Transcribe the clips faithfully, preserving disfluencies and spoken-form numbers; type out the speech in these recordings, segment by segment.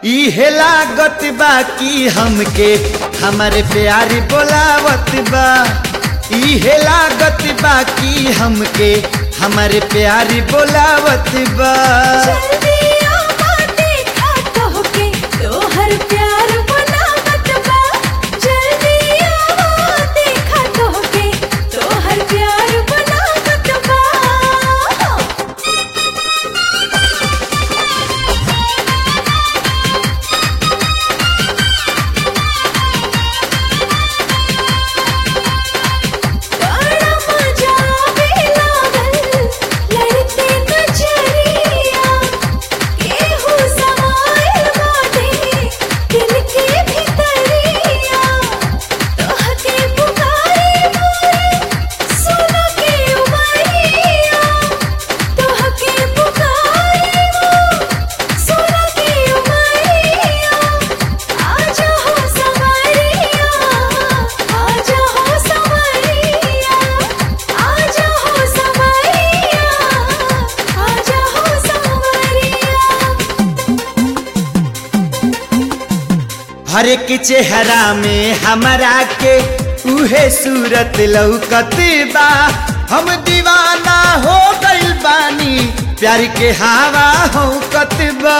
इहे लागत बा कि हमके हमारे प्यारी बोलावत बा। इहे लागत बा कि हमके हमारे प्यारी बोलावत बा। हर एक चेहरा में हमरा के उहे सूरत लौकत बा। हम दीवाना हो गइल बानी प्यार के हवा होकत बा।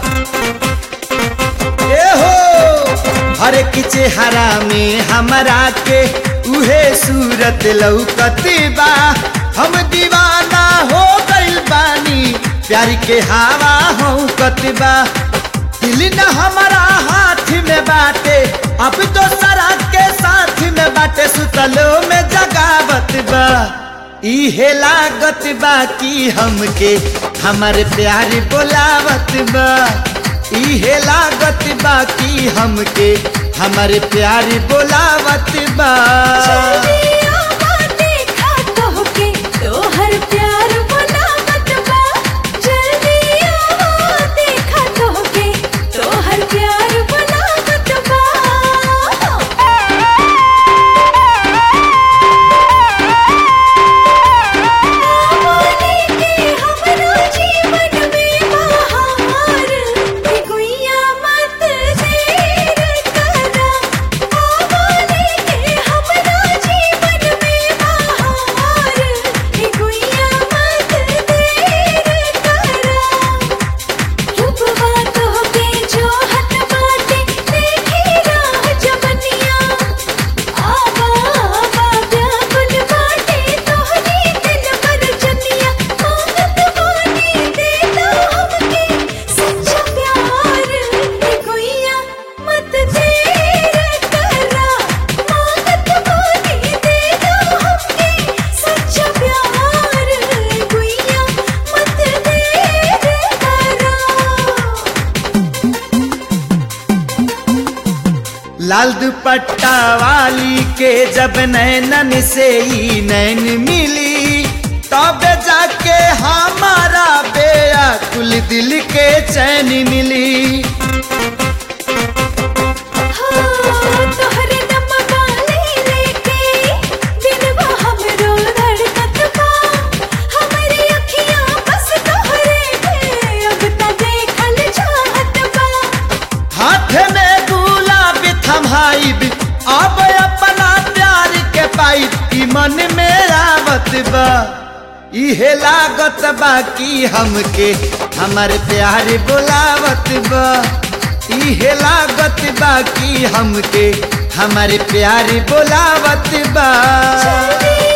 ए हो हर एक चेहरा में हमरा के उहे सूरत लौकत बा। हम दीवाना हो गइल बानी प्यार के हवा होकत बा। दिल न हमारा हाथ में बाटे अब तो सरा के साथ में बाटे सुतलो में जगावत बा। इहे लागत बा कि हमके हमारे प्यारी बोलावत बा। इहे लागत बा कि हमके हमारे प्यारी बोलावत बा। लाल दुपट्टा वाली के जब नैनन से ही नैन मिली तब जाके हमारा बेअकुल दिल के चैन मिली। अब अपना प्यार के पाई मन में आवत बा। इहे लागत बा कि हमके हमारे प्यार बोलावत बा। इहे लागत बा कि हमके हमारे प्यार बोलावत बा।